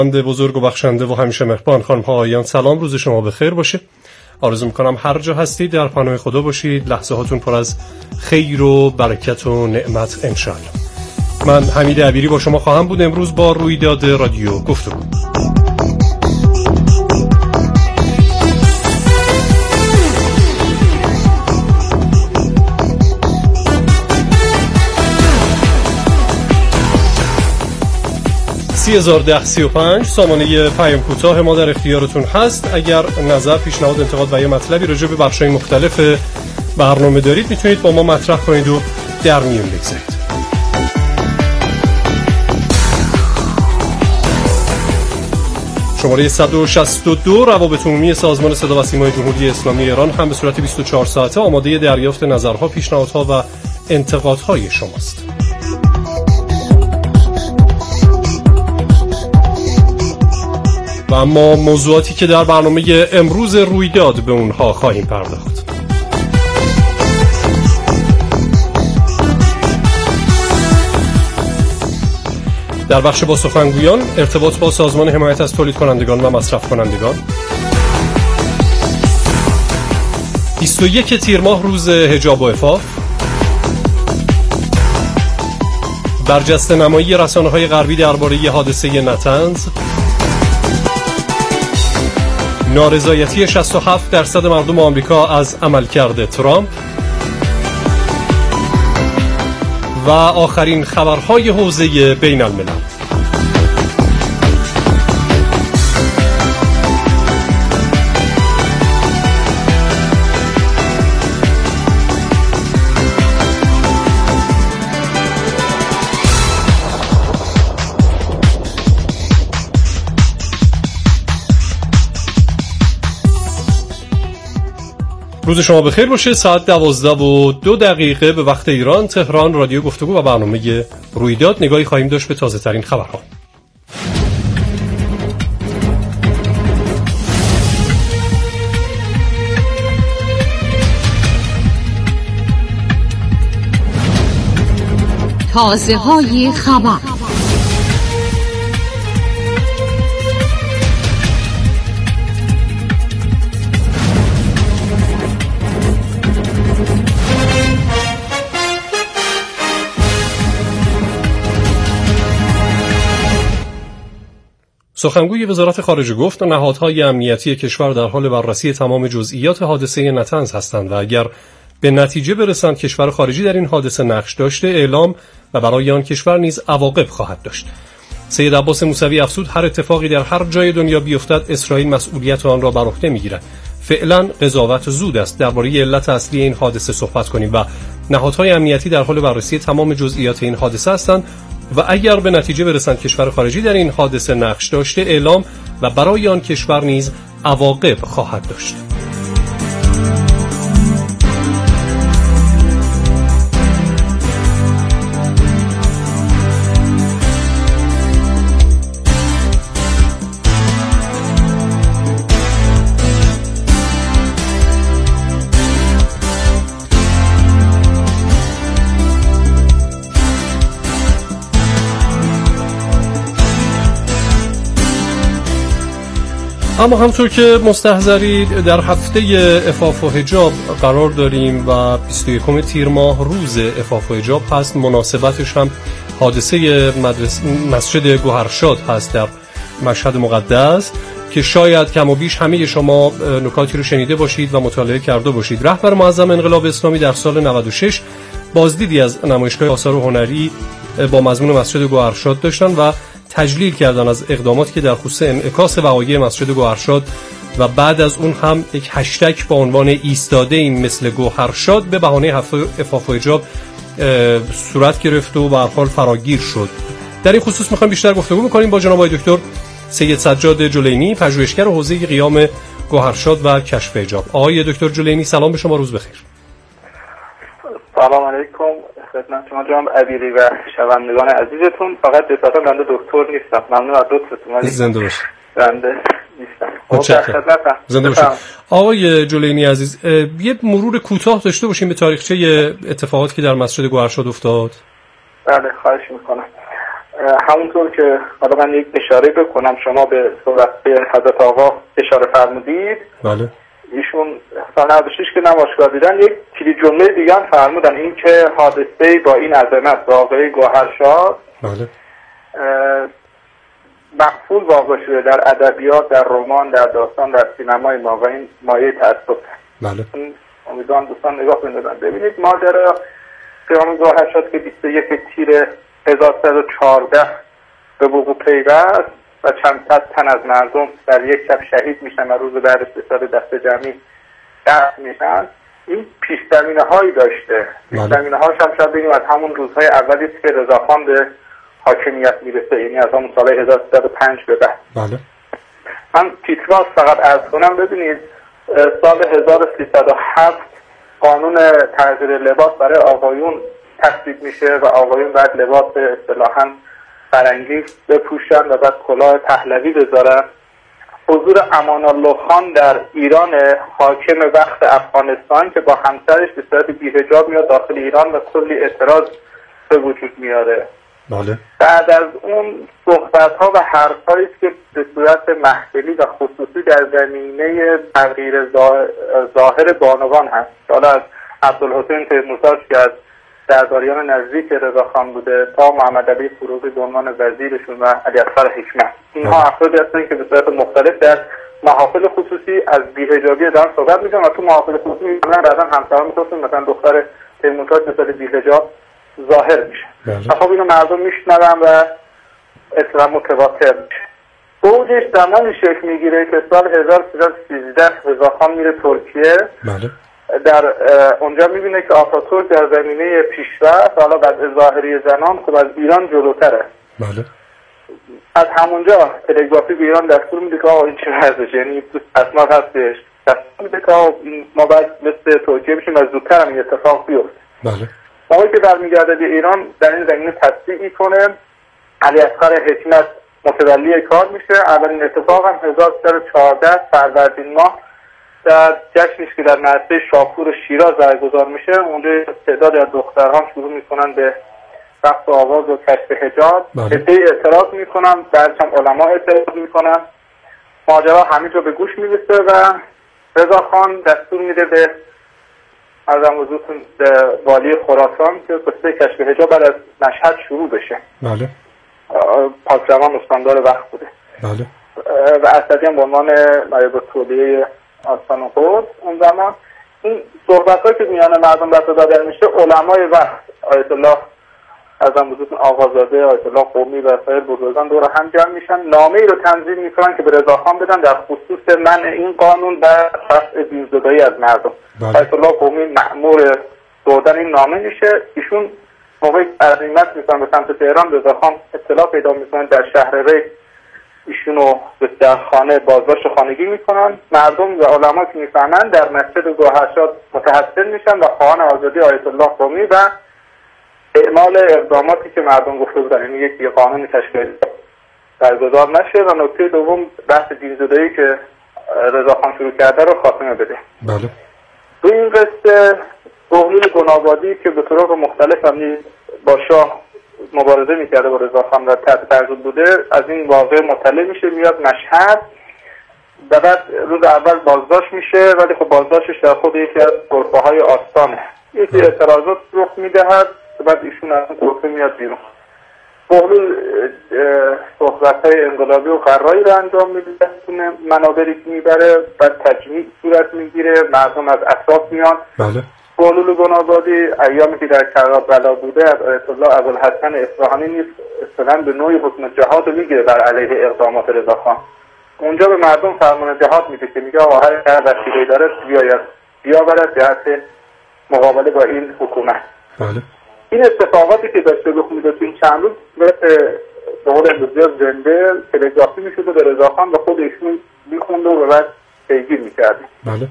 بزرگ و بخشنده و همیشه مهربان، خانم ها آقایان، سلام، روز شما بخیر باشه. آرزو میکنم هر جا هستید در پناه خدا باشید، لحظه هاتون پر از خیر و برکت و نعمت انشالله. من حمید عبیری با شما خواهم بود امروز با رویداد رادیو گفتگو. (301035) سامانه پیام کوتاه ما در اختیارتون هست. اگر نظر، پیشنهاد، انتقاد و یا مطلبی راجع به بخش‌های مختلف برنامه دارید میتونید با ما مطرح کنید و در میون بگذارید. شماره 162 روابط عمومی سازمان صدا و سیمای جمهوری اسلامی ایران هم به صورت 24 ساعته آماده دریافت نظرها، پیشنهادها و انتقادهای شماست. و اما موضوعاتی که در برنامه امروز رویداد به اونها خواهیم پرداخت. در بخش با سخنگویان، ارتباط با سازمان حمایت از تولید کنندگان و مصرف کنندگان. 21 تیر ماه روز حجاب و عفاف. برجسته نمایی رسانه‌های غربی درباره حادثه نتنز. نارضایتی 67% مردم آمریکا از عملکرد ترامپ و آخرین خبرهای حوزه بین الملل. روز شما بخیر باشه. ساعت 12:02 به وقت ایران تهران. رادیو گفتگو و برنامه رویداد. نگاهی خواهیم داشت به تازه ترین خبرها. تازه های خبر. سخنگوی وزارت خارجه گفت نهادهای امنیتی کشور در حال بررسی تمام جزئیات حادثه نتنز هستند و اگر به نتیجه برسند کشور خارجی در این حادثه نقش داشته، اعلام و برای آن کشور نیز عواقب خواهد داشت. سید عباس موسوی افزود هر اتفاقی در هر جای دنیا بیفتد اسرائیل مسئولیت آن را بر عهده میگیرد. فعلا قضاوت زود است. درباره علت اصلی این حادثه صحبت کنیم و نهادهای امنیتی در حال بررسی تمام جزئیات این حادثه هستند و اگر به نتیجه برسند کشور خارجی در این حادثه نقش داشته، اعلام و برای آن کشور نیز عواقب خواهد داشت. اما همطور که مستحضرید در هفته عفاف و حجاب قرار داریم و 21 تیر ماه روز عفاف و حجاب هست. مناسبتش هم حادثه مسجد گوهرشاد هست در مشهد مقدس که شاید کم و بیش همه شما نکاتی رو شنیده باشید و مطالعه کرده باشید. رهبر معظم انقلاب اسلامی در سال 96 بازدیدی از نمایشگاه آثار هنری با مضمون مسجد گوهرشاد داشتن و تجلیل کردن از اقداماتی که در خصوص انعکاس وقایع مسجد گوهرشاد و بعد از اون هم یک هشتگ با عنوان ایستاده این مثل گوهرشاد به بهانه هفته عفاف و حجاب صورت گرفت و به هر حال فراگیر شد. در این خصوص می‌خوایم بیشتر گفتگو بکنیم با جناب آقای دکتر سید سجاد جلینی، پژوهشگر حوزه قیام گوهرشاد و کشف حجاب. آقای دکتر جلینی سلام به شما، روز بخیر. سلام علیکم خدمت شما جناب عبیری و شنوندگان عزیزتون. فقط به صورت بنده دکتر نیستم. ممنون از لطفتون. زنده باشید. بنده نیستم. متشکرم. زنده باشید. آقای جلینی عزیز، یه مرور کوتاه داشته باشیم به تاریخچه اتفاقاتی که در مسجد گوهرشاد افتاد. بله خواهش میکنم. همونطور که حالا من یک اشاره بکنم، شما به صحبت به حضرت آقا اشاره فرمودید. بله. ایشون سال 96 که نمایشگاه دیدن یک کلی جمله دیگه هم فرمودن، این که حادثه با این عظمت واقعه گوهرشاد بله مقفول واقع شده در ادبیات، در رمان، در داستان، در سینمای ما و این مایه تأسف. بله. امیدوارم دوستان نگاه بندازن. ببینید ماجرا قیام گوهرشاد که 21 تیر 1114 به وقوع پیوست و چند صد تن از مردم در یک شب شهید میشن و روز بعدش به صورت دست جمعی دفن میشن، این پیش‌زمینه هایی داشته. پیش‌زمینه هاش هم شاید بگیم از همون روزهای اولی است که رضاخان به حاکمیت میرسه، یعنی از همون سال 1305 به بعد. بله. من تیتراژ فقط عرض کنم. ببینید سال 1307 قانون تغییر لباس برای آقایون تصویب میشه و آقایون بعد لباس اصطلاحاً فرنگی بپوشن و بعد کلاه پهلوی بذارن. حضور امان الله خان در ایران حاکم وقت افغانستان که با همسرش به صورت بی‌حجاب میاد داخل ایران و کلی اعتراض به وجود میاره. بله. بعد از اون صحبت‌ها و حرف‌هایی که به صورت محفلی و خصوصی در زمینه تغییر ظاهر بانوان هست، حالا از عبدالحسین تیمورتاش که از درباریان نزدیک رضاخان بوده تا محمد علی فروغی به عنوان وزیرشون و علی اصغر حکمت، اینها افرادی هستن که به صورت مختلف در محافل خصوصی از بی‌حجابی دارن صحبت می‌کنن و تو محافل خصوصی می‌کنن بعداً همسران می‌کنن مثلا دختر تیمورتاش مثل بی‌حجاب ظاهر میشه. خب اینو مردم میشنون و اصلا متواتر میشه. اوجش زمانی شکل میگیره که سال 1313 رضاخان میره ترکیه. بله. در اونجا میبینه که آتاتورک در زمینه پیشرفت، حالا بعد ظاهری زنان خب از ایران جلوتره. بله. از همونجا تلگرافی به ایران دستور میده که این چه هستش، یعنی اسناد هستش، دستور میده که ما باید مثل ترکیه بشیم و زودتر هم این اتفاق بیفته. بله. موقعی که برمیگرده به ایران در این زمینه تصدیق میکنه، علی اصغر حکمت متولی کار میشه. اولین اتفاق هم 1314 فروردین ماه در جشنی که در مدرسه شاپور شیراز برگزار میشه، اونجا تعدادی از دختران شروع میکنن به رقص و آواز و کشف حجاب. عده‌ای اعتراض میکنن، بعدش هم علما اعتراض میکنن. ماجرا همینجا به گوش میرسه و رضاخان دستور میده به ارزم حضورتون والی خراسان که قصه کشف حجاب بعد از مشهد شروع بشه. بله. پاکزمان استاندار وقت بوده. بله. و اسدی هم به عنوان نایب الدوله آستان قدس. اون زمان این صحبت‌ها که میان مردم دست داده میشه، علمای وقت آیت الله ارزم حضورتون آقازاده، آیت الله قمی و سایر بزرگان دور هم جمع میشن، نامه‌ای رو تنظیم میکنن که به رضاخان بدن در خصوص منع این قانون و رفع دین‌زدایی از مردم. آیت الله قمی مأمور دادن این نامه میشه. ایشون موقعی عزیمت میکنن به سمت تهران، رضاخان اطلاع پیدا میکنن در شهر ری، ایشونو در خانه بازداشت خانگی میکنن. مردم و علما که میفهمن در مسجد گوهرشاد متحصل میشن و خواهان آزادی آیت الله قمی و اعمال اقداماتی که مردم گفته بودن، یعنی یک قانون تشکیلی برگزار نشه. و نکته دوم بحث دین‌زدایی که رضاخان شروع کرده رو خاتمه بده. بله. تو این قصه بهلول گنابادی که به طرق مختلف هم با شاه مبارزه میکرده با رضاخان و تحت تعقیب بوده، از این واقعه مطلع میشه، میاد مشهد و بعد روز اول بازداشت میشه، ولی خب بازداشتش در خود یکی از غرفه‌های آستانه. یکی اعتراضات رخ میدهد، بعد ایشون از اون غرفه میاد بیرون. بهلول صحبت‌های انقلابی و قرایی رو انجام میده، منابری که میبره، بعد تجمیع صورت میگیره، مردم از اطراف میان. بله. بهلول گنابادی ایامی که در کربلا بوده از آیت الله ابوالحسن اصفهانی نیز اصطلاحاً به نوعی حکم جهاد رو میگیره بر علیه اقدامات رضاخان. اونجا به مردم فرمان جهاد میده که میگه آقا هر وسیله‌ای داره بیاورد جهت مقابله با این حکومت. بله. این اتفاقاتی که داشته رخ میده تو این چند روز به قول امروزی زنده تلگرافی میشده به رضاخان و خود ایشون میخونده و بعد پیگیر میکرده. بله.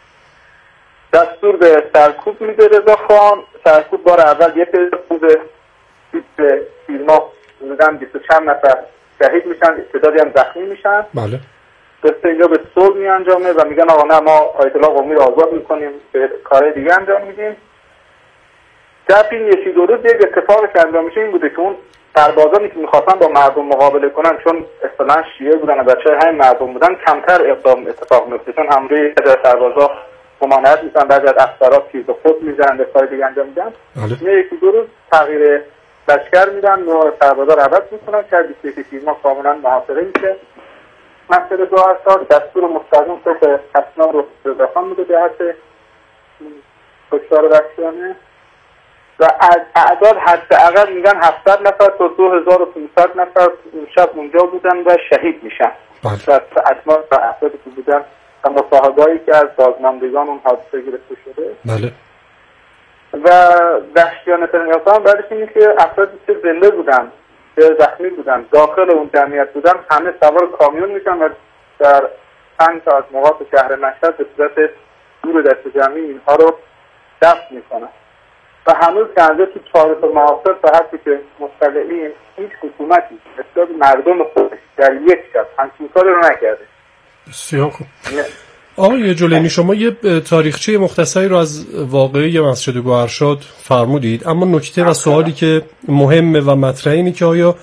دستور به سرکوب میده رضاخان. سرکوب بار اول یک روز 20 فیلما بودن، 20 چند نفر شهید میشن، تعدادی هم زخمی میشن. بله. قصه اینجا به صلح میانجامه و میگن آقا نه، ما آیت الله قمی رو آزاد میکنیم، به کارهای دیگه انجام میدیم. در این یکی دو روز یک اتفاقی که انجام میشه این بوده که اون سربازانی که میخواستن با مردم مقابله کنن، چون اصطلاحاً شیعه بودن و بچه همین مردم بودن، کمتر اقدام اتفاق میفته، چون همروی سربازا ممانعت میکنن، بعضی از افسرها تیز خود میزنن، به کار دیگه انجام میدن. یکی دو روز تغییر لشکر میدن و سربازا رو عوض میکنن که 21 تیر ماه کاملا محاصره میشه. مسئله 2 سال دستور مستقیم به اسناد رو رضاخان میده به جهت کشتار وحشیانه و اعداد حداقل میگن 700 نفر تا 2500 نفر شب اونجا بودن و شهید میشن. و اسناد و افرادی که بودن و مصاحبه‌ای که از بازماندگان اون حادثه گرفته شده. بله. و وحشیانه ترین هم بعدش اینه که افرادی که زنده بودن که زخمی بودن داخل اون جمعیت بودن همه سوار کامیون میشن و در 5 تا از نقاط شهر مشهد به صورت دور دست جمعی اینها رو دفن میکنن و هنوز کنده تو تاریخ معاصر تا حدی که مطلعین هیچ حکومتی مثل مردم خودش در یک شب همچین کاری رو نکرده. بسیار خوب. آقای جلینی، شما یه تاریخچه مختصری رو از واقعه مسجد گوهرشاد فرمودید، اما نکته و سوالی که مهمه و مطرحه اینه که آیا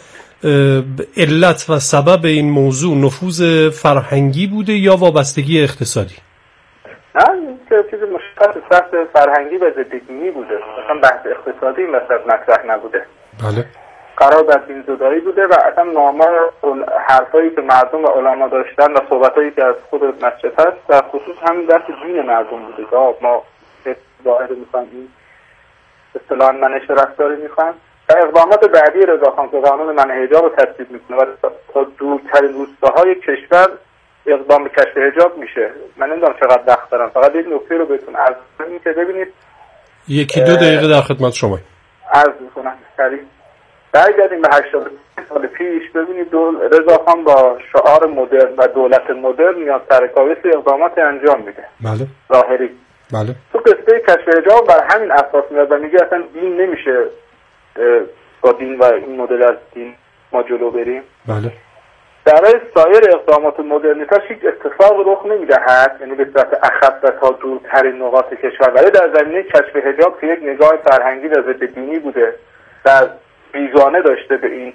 علت و سبب این موضوع نفوذ فرهنگی بوده یا وابستگی اقتصادی؟ نه، این که چیز مشخص سخت فرهنگی و ضد دینی بوده، مثلا بحث اقتصادی مثلا مطرح نبوده. بله. قرار بر دین زدایی بوده و اصلا نامه حرفایی که مردم و علما داشتن و صحبتایی که از خود مسجد هست در خصوص همین بحث دین مردم بوده. ما ظاهر میخوایم این اصطلاحاً منش رفتاری میخوایم و اقدامات بعدی رضاخان که قانون منع حجاب رو تصویب میکنه و تا دورترین روستاهای کشور اقدام به کشف حجاب میشه. من نمیدونم چقدر وقت دارم، فقط یک نکته رو بهتون عرض کنم که ببینید 1-2 دقیقه در خدمت شما عرض میکنم. سریع برگردیم به 80 سال پیش. ببینید رضاخان با شعار مدرن و دولت مدرن میاد سرکاوی اقدامات انجام میده. بله. ظاهری. بله. تو قصه کشف حجاب بر همین اساس میاد و میگه اصلا دین نمیشه با دین و این مدل از دین ما جلو بریم. بله. برای سایر اقدامات مدرنیتاش هیچ اتفاق رخ نمیدهد، یعنی به صورت اخف و تا دورترین نقاط کشور، ولی در زمینه کشف حجاب که یک نگاه فرهنگی و ضد دینی بوده و بیگانه داشته به این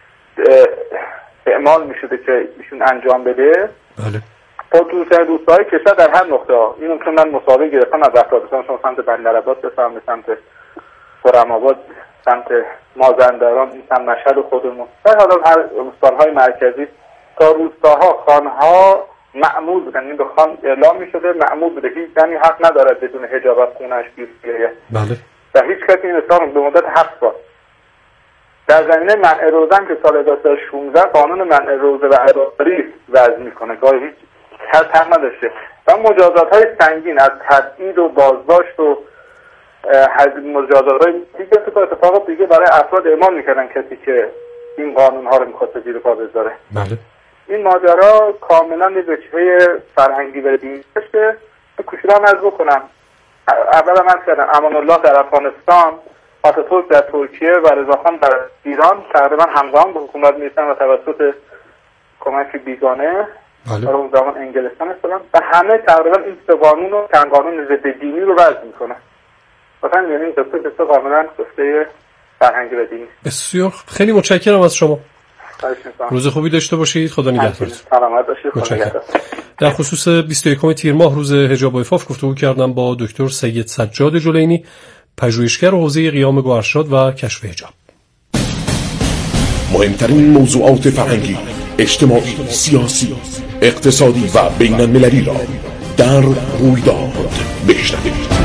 اعمال میشده که ایشون انجام بده. بله. با دورترین روستاهای کشور در هر نقطه ها. اینو که من مسابقه گرفتم از افرادستان، شما سمت بندرعباس بفرم، به سمت خرم‌آباد، سمت مازندران، این سمت مشهد خودمون و حالا هر روستاهای مرکزی تا روستاها خانها معمول بودن. این به خان اعلام میشده معمول بوده هیچ زنی حق ندارد بدون حجاب از خونه‌اش بیرون. بله. و هیچ کسی این اصلاح به مدت 7 سال. در زمینه منع روزه که سال 2016 قانون منع روزه و عباداری وضع میکنه، گاهی هیچ حق نداشته و مجازات‌های سنگین از تبعید و بازداشت و مجازات‌های دیگه تو اتفاقات دیگه برای افراد اعمال میکردن کسی که این قانون‌ها رو می‌خواد زیر پا بذاره. بله. این ماجرا کاملا یه وجهه فرهنگی و دینی داشته. کوشیدم عرض بکنم. اولا من کردم امان الله در افغانستان، آتاتورک در ترکیه و رضاخان در ایران تقریبا همزمان به حکومت میرسن و توسط کمک بیگانه در اون زمان انگلستان هستن و همه تقریبا این سه قانون و چند قانون ضد دینی رو وضع میکنن. مثلا یعنی این قصه کاملا قصه فرهنگی و دینی. بسیار خیلی متشکرم از شما. روز خوبی داشته باشید. خدا نگهدارتون. سلامت باشید. خدا نگهدار. در خصوص 21 تیر ماه روز حجاب و عفاف گفتگو کردم با دکتر سید سجاد جلینی، پژوهشگر حوزه قیام گوهرشاد و کشف حجاب. مهمترین موضوعات فرهنگی، اجتماعی، سیاسی، اقتصادی و بین المللی را در رویداد بشنوید.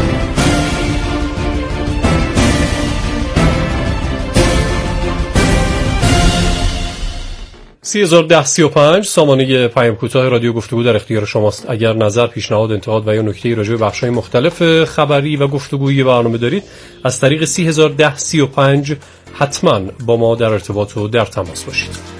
301035 سامانه پیام کوتاه رادیو گفتگو در اختیار شماست. اگر نظر، پیشنهاد، انتقاد و یا نکته‌ای راجع به بخش‌های مختلف خبری و گفتگویی برنامه دارید، از طریق 301035 حتما با ما در ارتباط و در تماس باشید.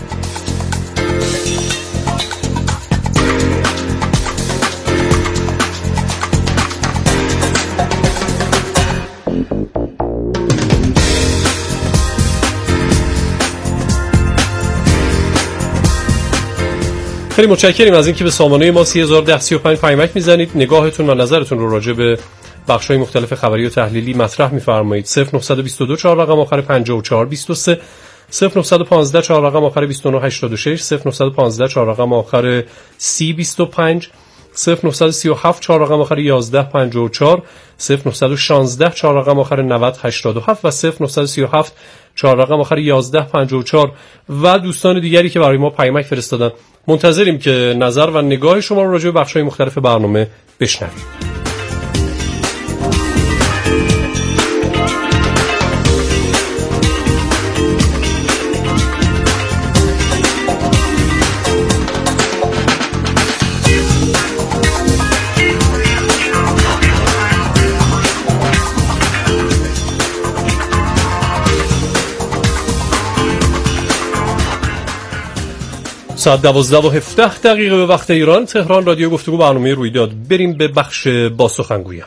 خیلی متشکریم از اینکه به سامانه ما 301035 پیامک میزنید، نگاهتون و نظرتون رو راجع به بخش‌های مختلف خبری و تحلیلی مطرح می‌فرمایید. 0922 4 رقم آخر 5423 0915 4 رقم آخر 2986، 0915 4 رقم آخر 3025، 0937 4 رقم آخر 1154، 0916 4 رقم آخر 9087 و 0937 4 رقم آخر 1154 و دوستان دیگری که برای ما پیامک فرستادن. منتظریم که نظر و نگاه شما رو راجع به بخش‌های مختلف برنامه بشنویم. ساعت 12:17 به وقت ایران. تهران. رادیو گفتگو، برنامه رویداد. بریم به بخش با سخنگویم.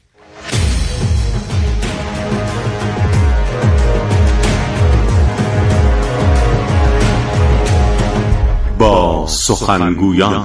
با سخنگویان.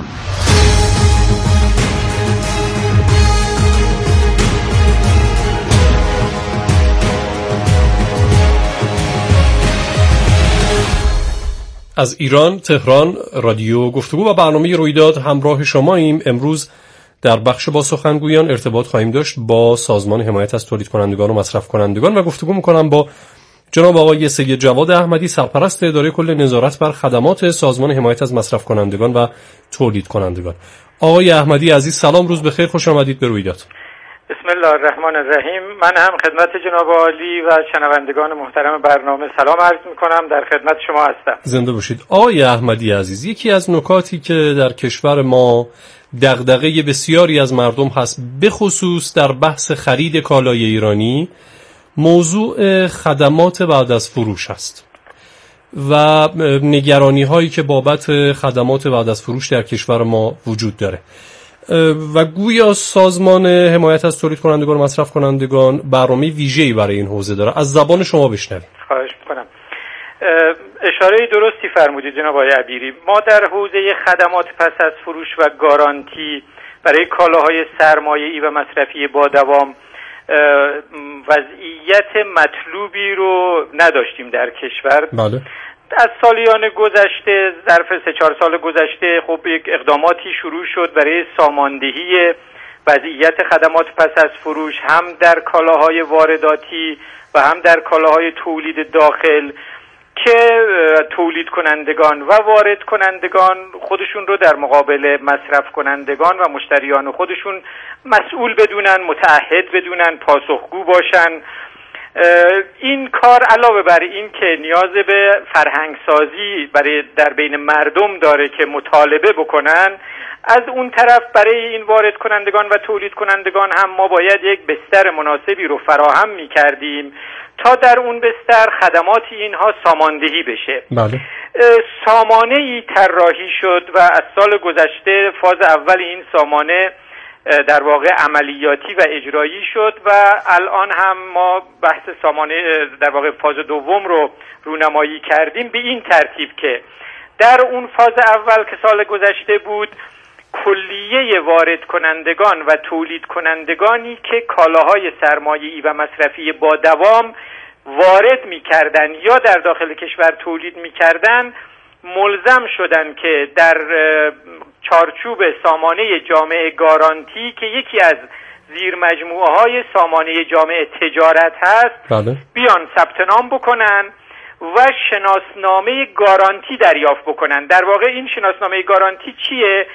از ایران، تهران، رادیو گفتگو و برنامه رویداد همراه شماییم. امروز در بخش با سخنگویان ارتباط خواهیم داشت با سازمان حمایت از تولید کنندگان و مصرف کنندگان و گفتگو می‌کنم با جناب آقای سید جواد احمدی، سرپرست اداره کل نظارت بر خدمات سازمان حمایت از مصرف کنندگان و تولید کنندگان. آقای احمدی عزیز، سلام، روز بخیر، خوش آمدید به رویداد. بسم الله الرحمن الرحیم. من هم خدمت جناب عالی و شنوندگان محترم برنامه سلام عرض می‌کنم. در خدمت شما هستم. زنده باشید. آقای احمدی عزیز، یکی از نکاتی که در کشور ما دغدغه بسیاری از مردم هست، به خصوص در بحث خرید کالای ایرانی، موضوع خدمات بعد از فروش است و نگرانی هایی که بابت خدمات بعد از فروش در کشور ما وجود داره و گویا سازمان حمایت از تولید کنندگان و مصرف کنندگان برنامه ویژه‌ای برای این حوزه داره. از زبان شما بشنویم. خواهش می‌کنم. اشاره درستی فرمودید جناب آقای عبیری. ما در حوزه خدمات پس از فروش و گارانتی برای کالاهای سرمایه‌ای و مصرفی با دوام وضعیت مطلوبی رو نداشتیم در کشور. بله. از سالیان گذشته، ظرف 3-4 سال گذشته، خب یک اقداماتی شروع شد برای ساماندهی وضعیت خدمات پس از فروش، هم در کالاهای وارداتی و هم در کالاهای تولید داخل، که تولید کنندگان و وارد کنندگان خودشون رو در مقابل مصرف کنندگان و مشتریان خودشون مسئول بدونن، متعهد بدونن، پاسخگو باشن. این کار علاوه بر این که نیاز به فرهنگ سازی برای در بین مردم داره که مطالبه بکنن، از اون طرف برای این وارد کنندگان و تولید کنندگان هم ما باید یک بستر مناسبی رو فراهم می‌کردیم تا در اون بستر خدمات اینها ساماندهی بشه. بله. سامانه‌ای طراحی شد و از سال گذشته فاز اول این سامانه در واقع عملیاتی و اجرایی شد و الان هم ما بحث سامانه در واقع فاز دوم رو رونمایی کردیم، به این ترتیب که در اون فاز اول که سال گذشته بود، کلیه وارد کنندگان و تولید کنندگانی که کالاهای سرمایه‌ای و مصرفی با دوام وارد می‌کردن یا در داخل کشور تولید می‌کردن، ملزم شدن که در چارچوب سامانه جامعه گارانتی که یکی از زیر مجموعه‌های سامانه جامعه تجارت هست، بله، بیان ثبت نام بکنن و شناسنامه گارانتی دریافت بکنن. در واقع این شناسنامه گارانتی چیه؟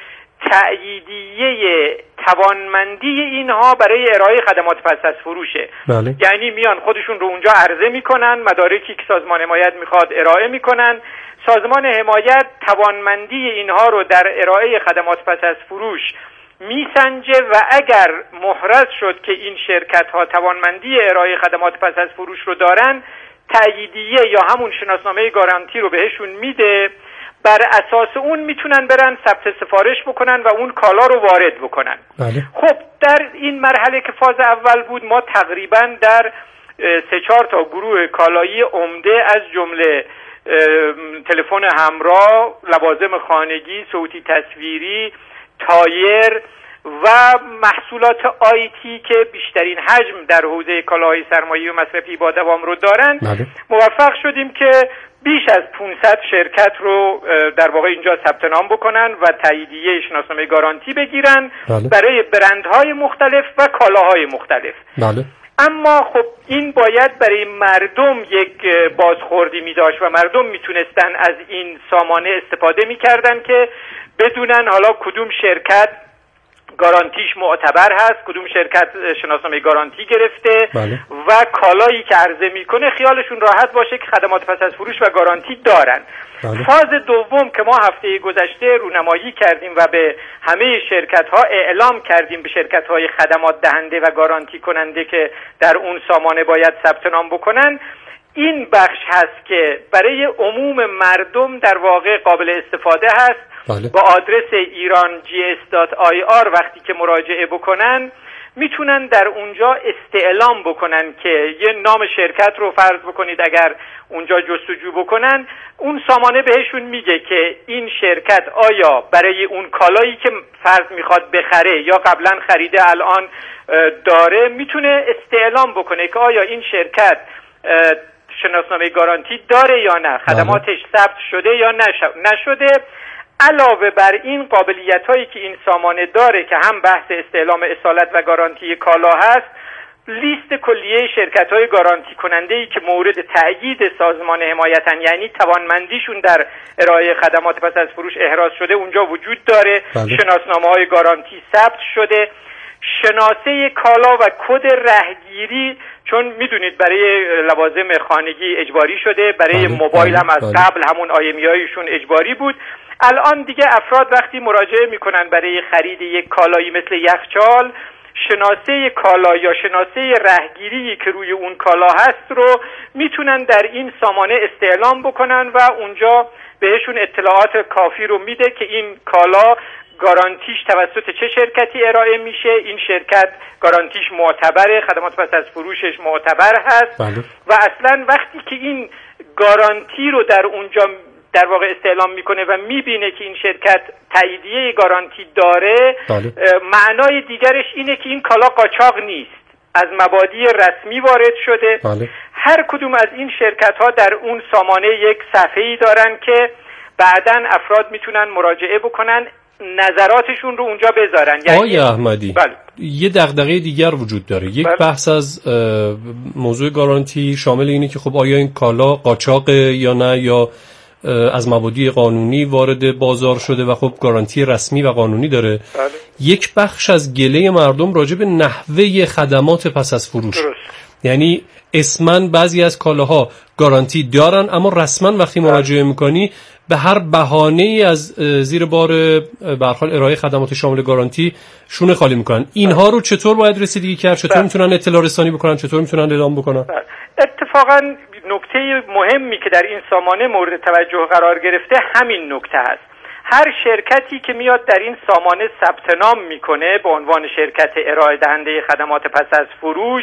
تأییدیه توانمندی اینها برای ارائه خدمات پس از فروشه. بله. یعنی میان خودشون رو اونجا عرضه میکنن، مدارکی که سازمان حمایت میخواد ارائه میکنن، سازمان حمایت توانمندی اینها رو در ارائه خدمات پس از فروش میسنجه و اگر محرز شد که این شرکت ها توانمندی ارائه خدمات پس از فروش رو دارن، تأییدیه یا همون شناسنامه گارانتی رو بهشون میده. بر اساس اون میتونن برن ثبت سفارش بکنن و اون کالا رو وارد بکنن. بله. خب در این مرحله که فاز اول بود، ما تقریبا در 3-4 تا گروه کالایی عمده از جمله تلفن همراه، لوازم خانگی، صوتی تصویری، تایر و محصولات آیتی که بیشترین حجم در حوزه کالاهای سرمایه‌ای و مصرفی با دوام رو دارن، موفق شدیم که بیش از 500 شرکت رو در واقع اینجا ثبت نام بکنن و تاییدیه شناسنامه گارانتی بگیرن برای برندهای مختلف و کالاهای مختلف. اما خب این باید برای مردم یک بازخوردی می داشت و مردم میتونستن از این سامانه استفاده میکردن که بدونن حالا کدوم شرکت گارانتیش معتبر هست، کدوم شرکت شناسنامه گارانتی گرفته و کالایی که عرضه میکنه خیالشون راحت باشه که خدمات پس از فروش و گارانتی دارن. فاز دوم که ما هفته گذشته رونمایی کردیم و به همه شرکت ها اعلام کردیم، به شرکت های خدمات دهنده و گارانتی کننده که در اون سامانه باید ثبت نام بکنن، این بخش هست که برای عموم مردم در واقع قابل استفاده هست. با آدرس irangs.ir وقتی که مراجعه بکنن میتونن در اونجا استعلام بکنن که یه نام شرکت رو فرض بکنید اگر اونجا جستجو بکنن، اون سامانه بهشون میگه که این شرکت آیا برای اون کالایی که فرض میخواد بخره یا قبلا خریده الان داره میتونه استعلام بکنه که آیا این شرکت شناسنامه گارانتی داره یا نه، خدماتش ثبت شده یا نشده. علاوه بر این قابلیت هایی که این سامانه داره که هم بحث استعلام اصالت و گارانتی کالا هست، لیست کلیه شرکت های گارانتی کننده ای که مورد تأیید سازمان حمایتن، یعنی توانمندیشون در ارائه خدمات پس از فروش احراز شده، اونجا وجود داره. شناسنامه های گارانتی ثبت شده، شناسه کالا و کد رهگیری، چون میدونید برای لوازم خانگی اجباری شده، برای موبایل هم از قبل همون آیمی هایشون اجباری بود. الان دیگه افراد وقتی مراجعه میکنن برای خرید یک کالایی مثل یخچال، شناسه کالا یا شناسه رهگیری که روی اون کالا هست رو میتونن در این سامانه استعلام بکنن و اونجا بهشون اطلاعات کافی رو میده که این کالا گارانتیش توسط چه شرکتی ارائه میشه، این شرکت گارانتیش معتبره، خدمات پس از فروشش معتبر هست. و اصلا وقتی که این گارانتی رو در اونجا در واقع استعلام میکنه و میبینه که این شرکت تاییدیه گارانتی داره، معنای دیگرش اینه که این کالا قاچاق نیست، از مبادی رسمی وارد شده. هر کدوم از این شرکت ها در اون سامانه یک صفحه‌ای دارن که بعداً افراد میتونن مراجعه بکنن، نظراتشون رو اونجا بذارن. یعنی آقای احمدی، یه دغدغه دیگر وجود داره. یک بحث از موضوع گارانتی شامل اینه که خب آیا این کالا قاچاقه یا نه، یا از مبادی قانونی وارد بازار شده و خب گارانتی رسمی و قانونی داره. یک بخش از گله مردم راجع به نحوه خدمات پس از فروش، یعنی اسماً بعضی از کالاها گارانتی دارن اما رسما وقتی مراجعه میکنی به هر بهانه‌ای از زیر بار به هر حال ارائه خدمات شامل گارانتی شونه خالی میکنن. اینها رو چطور باید رسیدگی کرد؟ چطور میتونن اطلاع رسانی بکنن؟ چطور میتونن اعلام بکنن؟ اتفاقا نکته مهمی که در این سامانه مورد توجه قرار گرفته همین نکته است. هر شرکتی که میاد در این سامانه ثبت نام میکنه به عنوان شرکت ارائه دهنده خدمات پس از فروش،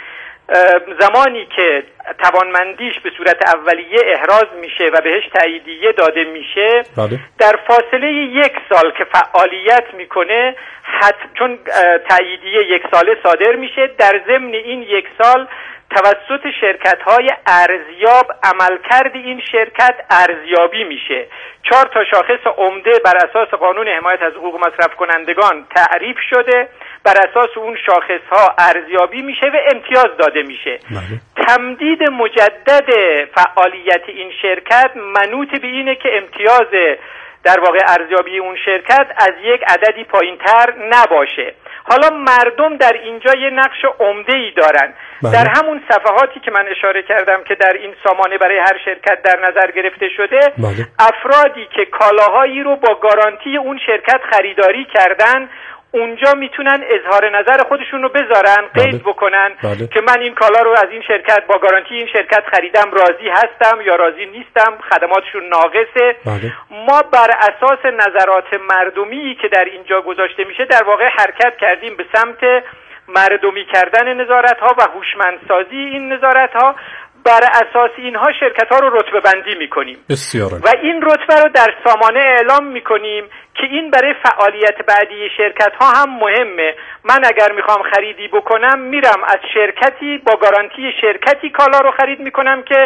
زمانی که توانمندیش به صورت اولیه احراز میشه و بهش تاییدیه داده میشه، در فاصله 1 سال که فعالیت میکنه، چون تاییدیه 1 ساله صادر میشه، در ضمن این 1 سال توسط شرکت‌های ارزیاب عملکرد این شرکت ارزیابی میشه. 4 تا شاخص عمده بر اساس قانون حمایت از حقوق مصرف کنندگان تعریف شده، بر اساس اون شاخص‌ها ارزیابی میشه و امتیاز داده میشه. تمدید مجدد فعالیت این شرکت منوط به اینه که امتیاز در واقع ارزیابی اون شرکت از یک عددی پایین‌تر نباشه. حالا مردم در اینجا یه نقش عمده‌ای دارن. در همون صفحاتی که من اشاره کردم که در این سامانه برای هر شرکت در نظر گرفته شده، افرادی که کالاهایی رو با گارانتی اون شرکت خریداری کردن، اونجا میتونن اظهار نظر خودشون رو بذارن، قید بکنن که من این کالا رو از این شرکت با گارانتی این شرکت خریدم، راضی هستم یا راضی نیستم، خدماتشون ناقصه. ما بر اساس نظرات مردمی که در اینجا گذاشته میشه در واقع حرکت کردیم به سمت مردمی کردن نظارت ها و هوشمندسازی این نظارت ها. بر اساس اینها شرکت ها رو رتبه بندی میکنیم بسیار و این رتبه رو در سامانه اعلام میکنیم که این برای فعالیت بعدی شرکت ها هم مهمه. من اگر میخوام خریدی بکنم میرم از شرکتی با گارانتی شرکتی کالا رو خرید میکنم که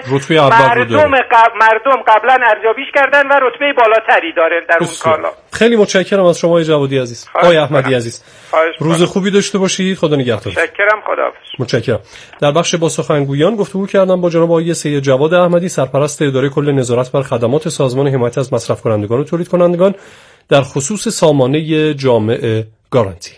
مردم قبلا ارزیابیش کردن و رتبه بالاتری داره در اون کالا. خیلی متشکرم از شما جوادی عزیز. آقای احمدی عزیز، روز خوبی داشته باشید. خدا نگهدار. متشکرم. خداحافظ. متشکرم. در بخش با سخنگویان گفتگو کردم با جناب آقای سید جواد احمدی، سرپرست اداره کل نظارت بر خدمات سازمان حمایت از مصرف کنندگان و تولید کنندگان در خصوص سامانه جامع گارانتی.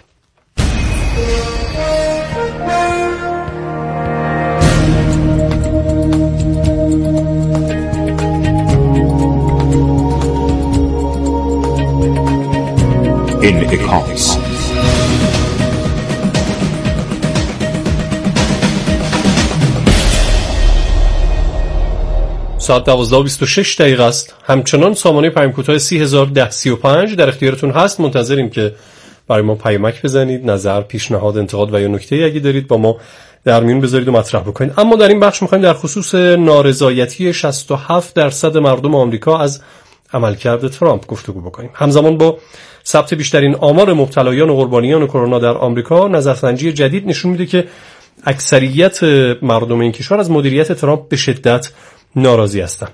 انعکاس ساعت 12:26 است. همچنان سامانه پیام کوتاه 301035 در اختیارتون هست. منتظریم که برای ما پیامک بزنید، نظر، پیشنهاد، انتقاد و یا نکته‌ای اگه دارید با ما در میون بذارید و مطرح بکنید. اما در این بخش می‌خوایم در خصوص نارضایتی 67% مردم آمریکا از عملکرد ترامپ گفتگو بکنیم. همزمان با ثبت بیشترین آمار مبتلایان و قربانیان کرونا در آمریکا، نظرسنجی جدید نشون میده که اکثریت مردم این کشور از مدیریت ترامپ به شدت ناراضی هستند.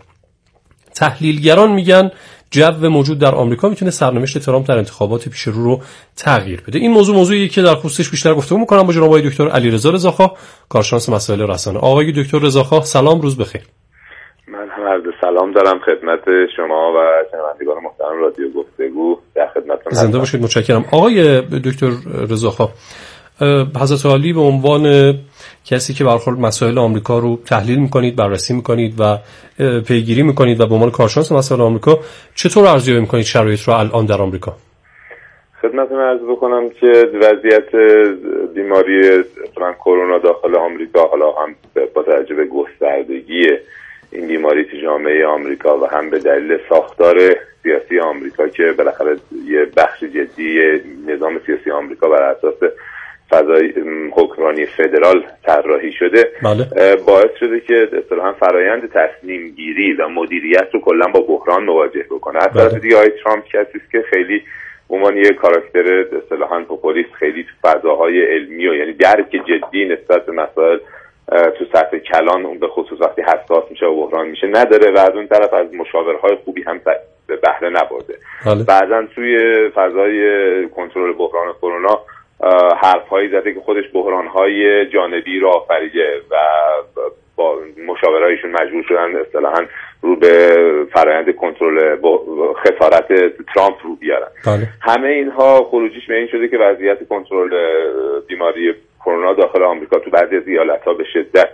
تحلیلگران میگن جو موجود در آمریکا میتونه سرنوشت ترامپ در انتخابات پیش رو تغییر بده. این موضوعی که در خصوصش بیشتر گفتگو میکنم با جناب آقای دکتر علیرضا رضاخواه، کارشناس مسائل رسانه. آقای دکتر رضاخواه سلام، روز بخیر. من هم عرض سلام دارم خدمت شما و شنوندگان محترم رادیو گفتگو. در خدمتتون زنده باشید. متشکرم. آقای دکتر رضاخواه، حضرت عالی به عنوان کسی که برخورد مسائل آمریکا رو تحلیل میکنید، بررسی میکنید و پیگیری میکنید و به عنوان کارشناس مسائل آمریکا چطور ارزیابی میکنید شرایط رو الان در آمریکا؟ خدمتتون عرض بکنم که وضعیت بیماری کرونا داخل آمریکا، حالا هم با توجه به گستردگی این بیماری تو جامعه آمریکا و هم به دلیل ساختار سیاسی آمریکا که بالاخره یه بخش جدی نظام سیاسی آمریکا بر اساس فضای حکمرانی فدرال طراحی شده، باعث شده که اصطلاحاً فرایند تصمیم گیری و مدیریت رو کلا با بحران مواجه بکنه. از طرف دیگه آقای ترامپ کسی است که خیلی عنوان یه کاراکتر اصطلاحاً پوپولیست، خیلی تو فضاهای علمی و یعنی درک جدی نسبت به مسائل تو سطح کلان، اون به خصوص وقتی حساس میشه و بحران میشه نداره و از اون طرف از مشاورهای خوبی هم به بهره نبرده. بعضا توی فضای کنترل بحران کرونا حرفهایی زده که خودش بحرانهای جانبی رو آفریده و با مشاورایشون مجبور شدن اصطلاحاً رو به فرآیند کنترل خسارت ترامپ رو بیارن. همه اینها خروجیش به این شده که وضعیت کنترل بیماری کرونا داخل آمریکا تو بعضی از ایالت‌ها به شدت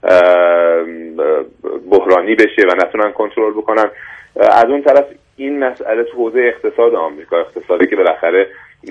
بحرانی بشه و نتونن کنترل بکنن. از اون طرف این مسئله تو حوزه اقتصاد آمریکا، اقتصادی که بالاخره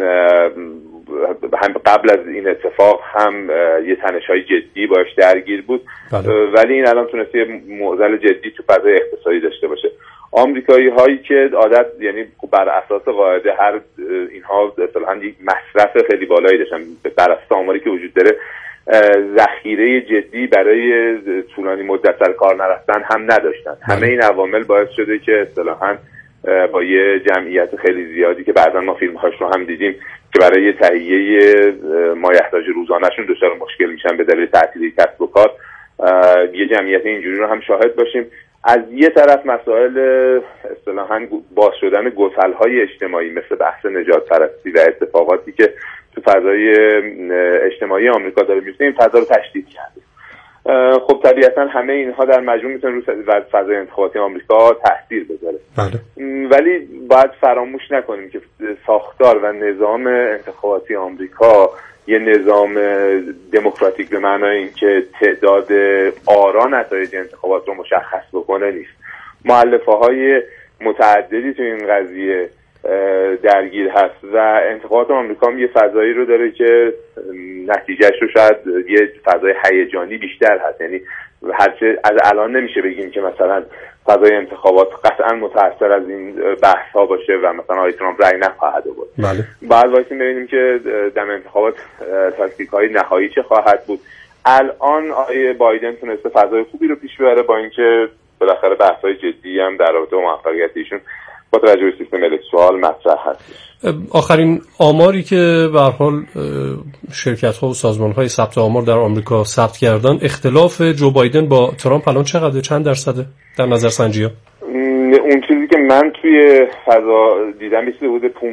هم قبل از این اتفاق هم یه تنش‌های جدی باش درگیر بود، ولی این الان تونسته یه معضل جدی تو فضای اقتصادی داشته باشه. آمریکایی هایی که عادت یعنی بر اساس قاعده هر اینها اصطلاحاً یک مصرف خیلی بالایی داشتن، بر اساس آماری که وجود داره ذخیره جدی برای طولانی مدت سر کار نرفتن هم نداشتن. همه این عوامل باعث شده که اصطلاحاً با یه جمعیت خیلی زیادی که بعضا ما فیلم‌هاش رو هم دیدیم که برای تهیه مایحتاج روزانه‌شون دچار مشکل میشن به دلیل تعطیلی کسب و کار، یه جمعیت اینجوری رو هم شاهد باشیم. از یه طرف مسائل اصطلاحاً باز شدن گسل‌های اجتماعی مثل بحث نجات پرستی و اتفاقاتی که تو فضای اجتماعی آمریکا داره میفته، این فضا رو تشدید کرده. خب طبیعتا همه اینها در مجموع میتونه روی فضای انتخاباتی آمریکا تاثیر بذاره. ولی باید فراموش نکنیم که ساختار و نظام انتخاباتی آمریکا یه نظام دموکراتیک به معنای اینکه تعداد آرا نتایج انتخابات رو مشخص بکنه نیست. مؤلفه‌های متعددی تو این قضیه درگیر هست و انتخابات آمریکا هم یه فضایی رو داره که نتیجهش رو شاید یه فضای هیجانی بیشتر هست. یعنی هرچه از الان نمیشه بگیم که مثلا فضای انتخابات قطعا متأثر از این بحث ها باشه و مثلا آقای ترامپ رأی نخواهد آورد. بعد واسه ببینیم که در انتخابات تاکتیک های نهایی چه خواهد بود. الان آقای بایدن تونسته فضای خوبی رو پیش ببره، با اینکه بالاخره بحث‌های جدی هم در رابطه با موفقیت ایشون با توجه به سیستم الکترال مطرح هست. آخرین آماری که به هر حال شرکت‌ها و سازمان‌های ثبت آمار در آمریکا ثبت کردن، اختلاف جو بایدن با ترامپ الان چقدره؟ چند درصده در نظرسنجی‌ها؟ اون چیزی که من توی فضا دیدم حدود